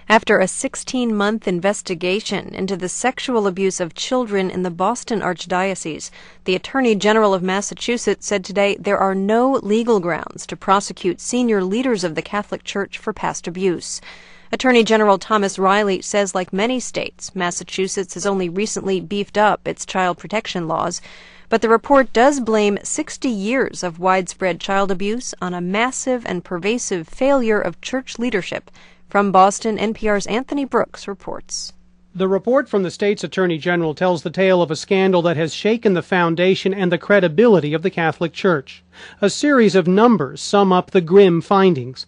after a 16-month investigation into the sexual abuse of children in the Boston Archdiocese. The Attorney General of Massachusetts said today there are no legal grounds to prosecute senior leaders of the Catholic Church for past abuse. Attorney General Thomas Riley says, like many states, Massachusetts has only recently beefed up its child protection laws. But the report does blame 60 years of widespread child abuse on a massive and pervasive failure of church leadership. From Boston, NPR's Anthony Brooks reports. The report from the state's attorney general tells the tale of a scandal that has shaken the foundation and the credibility of the Catholic Church. A series of numbers sum up the grim findings.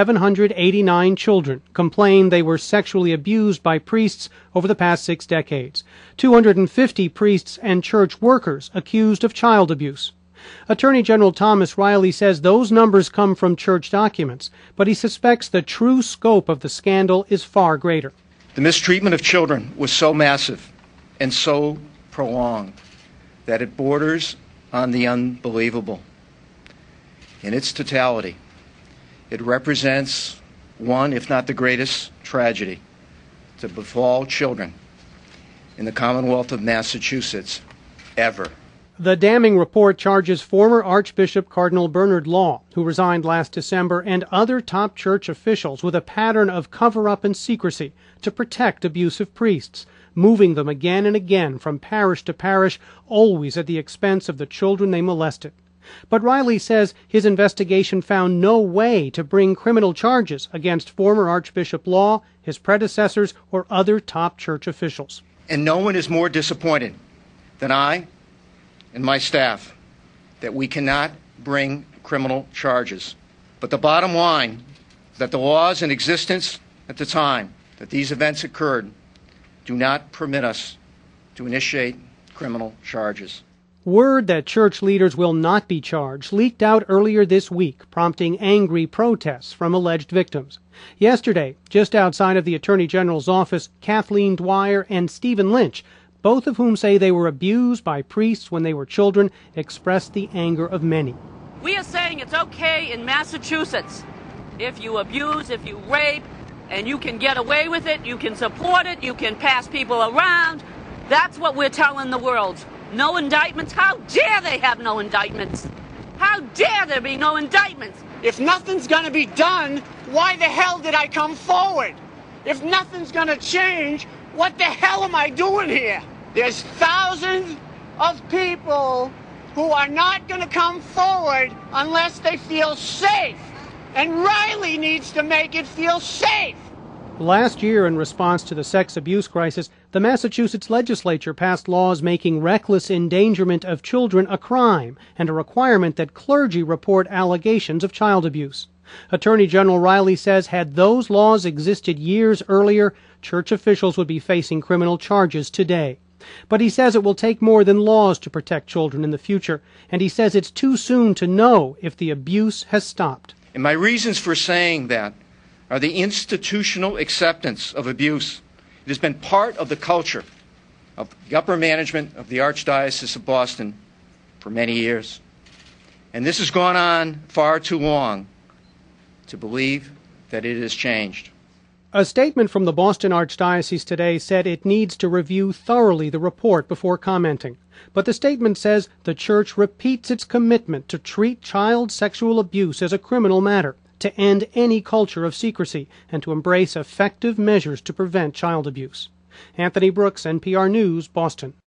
789 children complained they were sexually abused by priests over the past 6 decades. 250 priests and church workers accused of child abuse. Attorney General Thomas Riley says those numbers come from church documents, but he suspects the true scope of the scandal is far greater. The mistreatment of children was so massive and so prolonged that it borders on the unbelievable. In its totality, it represents one, if not the greatest, tragedy to befall children in the Commonwealth of Massachusetts ever. The damning report charges former Archbishop Cardinal Bernard Law, who resigned last December, and other top church officials with a pattern of cover-up and secrecy to protect abusive priests, moving them again and again from parish to parish, always at the expense of the children they molested. But Riley says his investigation found no way to bring criminal charges against former Archbishop Law, his predecessors, or other top church officials. And no one is more disappointed than I and my staff that we cannot bring criminal charges. But the bottom line is that the laws in existence at the time that these events occurred do not permit us to initiate criminal charges. Word that church leaders will not be charged leaked out earlier this week, prompting angry protests from alleged victims. Yesterday, just outside of the Attorney General's office, Kathleen Dwyer and Stephen Lynch, both of whom say they were abused by priests when they were children, expressed the anger of many. We are saying it's okay in Massachusetts. If you abuse, if you rape, and you can get away with it, you can support it, you can pass people around. That's what we're telling the world. No indictments? How dare they have no indictments? How dare there be no indictments? If nothing's going to be done, why the hell did I come forward? If nothing's going to change, what the hell am I doing here? There's thousands of people who are not going to come forward unless they feel safe. And Riley needs to make it feel safe. Last year, in response to the sex abuse crisis, the Massachusetts legislature passed laws making reckless endangerment of children a crime and a requirement that clergy report allegations of child abuse. Attorney General Riley says had those laws existed years earlier, church officials would be facing criminal charges today. But he says it will take more than laws to protect children in the future, and he says it's too soon to know if the abuse has stopped. And my reasons for saying that are the institutional acceptance of abuse. It has been part of the culture of the upper management of the Archdiocese of Boston for many years. And this has gone on far too long to believe that it has changed. A statement from the Boston Archdiocese today said it needs to review thoroughly the report before commenting. But the statement says the church repeats its commitment to treat child sexual abuse as a criminal matter, to end any culture of secrecy, and to embrace effective measures to prevent child abuse. Anthony Brooks, NPR News, Boston.